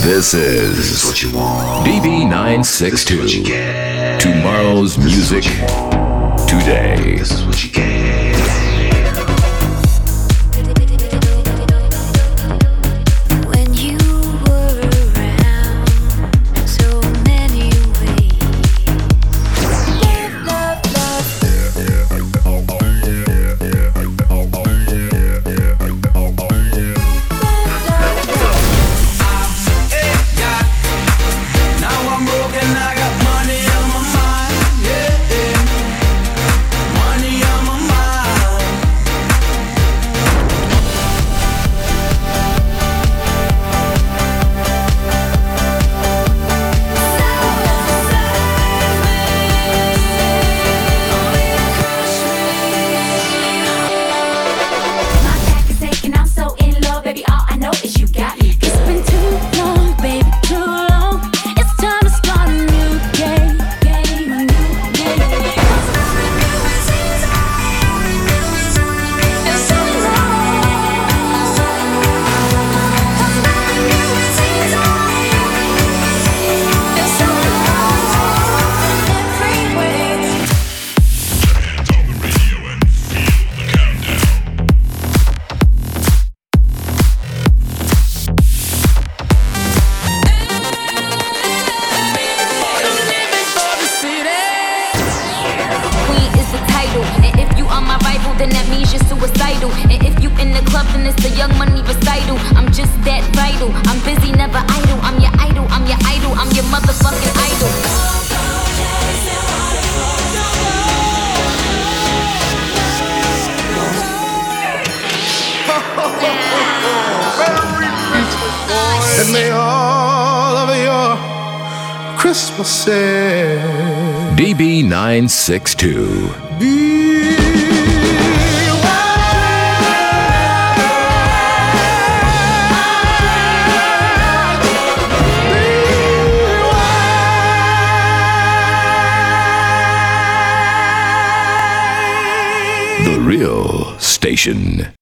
This is what you want. DB962. This is what you get. Tomorrow's music today. This is what you get. And if you are my rival, then that means you're suicidal. And if you in the club, then it's the Young Money recital. I'm just that vital. I'm busy, never idle. I'm your idol, I'm your idol, I'm your motherfucking idol. And may all of your Christmases DB962. be The real station.